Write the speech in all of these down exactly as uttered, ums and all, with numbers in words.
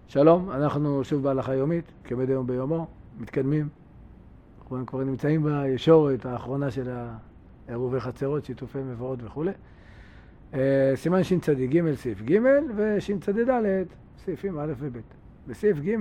שלום, אנחנו שוב בהלכה יומית, כמדי יום ביומו, מתקדמים. אנחנו כבר נמצאים בישורת האחרונה של עירובי חצרות, שיתופי מבואות וכו'. סימן שצ"ג סעיף ג' ושצ"ד סעיפים א' וב'. בסעיף ג',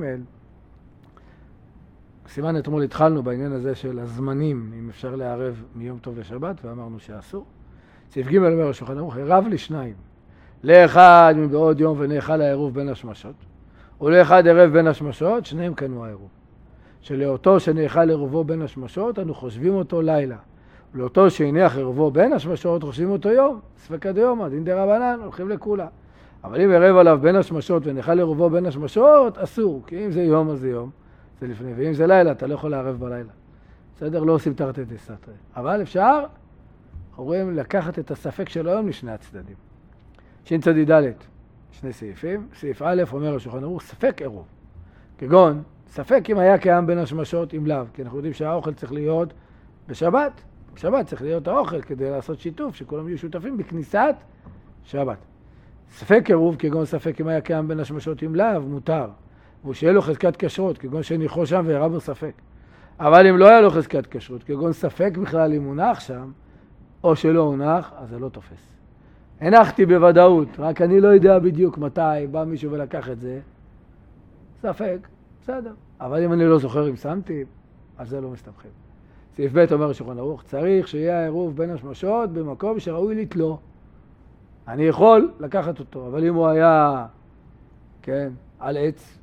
סימן אתמול התחלנו בעניין הזה של הזמנים, אם אפשר לערב מיום טוב לשבת, ואמרנו שאסור. סעיף ג' אומר השולחן ערוך, ערב לשניים, לאחד מבעוד יום ונאכל העירוב בין השמשות, ולאחד ערב בין השמשות, שניהם קנו העירוב. שלאותו שנאכל עירובו בין השמשות, אנו חושבים אותו לילה. ולאותו שהניח עירובו בין השמשות, חושבים אותו יום. ספקא דיומא, דין דרבנן, הולכים לכולה. אבל אם ערב עליו בין השמשות ונאכל עירובו בין השמשות, אסור. כי אם זה יום, אז זה יום. זה לפני. ואם זה לילה, אתה לא יכול לערב בלילה. בסדר? לא עושים תרתי דסתרי. אבל אפשר, אומרים, לקחת את הספק של היום לשני הצדדים. שצ"ד, שני סעיפים. סעיף א' אומר השולחן ערוך, ספק עירוב. כגון, ספק אם היה קיים בין השמשות עם לאו, כי אנחנו יודעים שהאוכל צריך להיות בשבת. בשבת צריך להיות האוכל כדי לעשות שיתוף, שכולם יהיו שותפים בכניסת שבת. ספק עירוב, כגון ספק אם היה קיים בין השמשות עם לאו, מותר. והוא שיהיה לו חזקת כשרות, כגון שניחו שם והראה בו ספק. אבל אם לא היה לו חזקת כשרות, כגון ספק בכלל אם הונח שם, או שלא הונח, אז זה לא תופס. הנחתי בוודאות, רק אני לא יודע בדיוק מתי בא מישהו ולקח את זה. ספק, בסדר. אבל אם אני לא זוכר אם שמתי, אז זה לא מסתבכים. סעיף ב' אומר השולחן ערוך, צריך שיהיה העירוב בין השמשות במקום שראוי לתלו. אני יכול לקחת אותו, אבל אם הוא היה, כן, על עץ,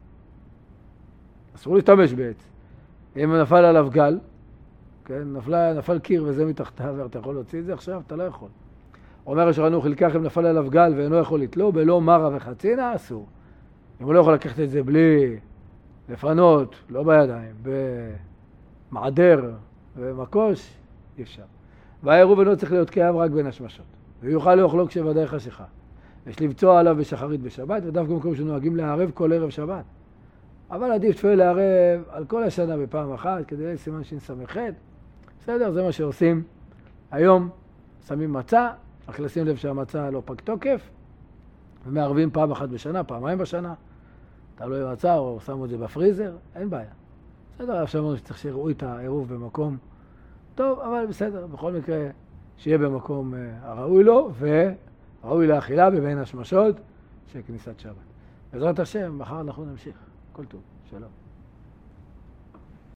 אסור להשתמש בעץ. אם נפל עליו גל, כן, נפל, נפל קיר וזה מתחתיו, ואתה יכול להוציא את זה עכשיו, אתה לא יכול. אומר השולחן ערוך, לכך אם נפל עליו גל ואינו יכול לתלו, בלא מרה וחצינה, אסור. אם הוא לא יכול לקחת את זה בלי לפנות, לא בידיים, במעדר ומקוש, אי אפשר. והעירוב אינו צריך להיות קיים רק בין השמשות. ויוכל לאוכלו כשוודאי חשיכה. יש לבצוע עליו בשחרית בשבת, ודווקא במקום שנוהגים לערב כל ערב שבת. אבל עדיף תפעל לערב על כל השנה בפעם אחת, כדי לסימן שס"ח. בסדר, זה מה שעושים היום. שמים מצה, רק לשים לב שהמצה לא פג תוקף, ומערבים פעם אחת בשנה, פעמיים בשנה. תלוי מצה או שמו את זה בפריזר, אין בעיה. בסדר, עכשיו אמרנו שצריך שיראו את העירוב במקום טוב, אבל בסדר, בכל מקרה שיהיה במקום הראוי לו, וראוי לאכילה בבין השמשות של כניסת שבת. בעזרת השם, מחר אנחנו נמשיך. כל טוב, שלום.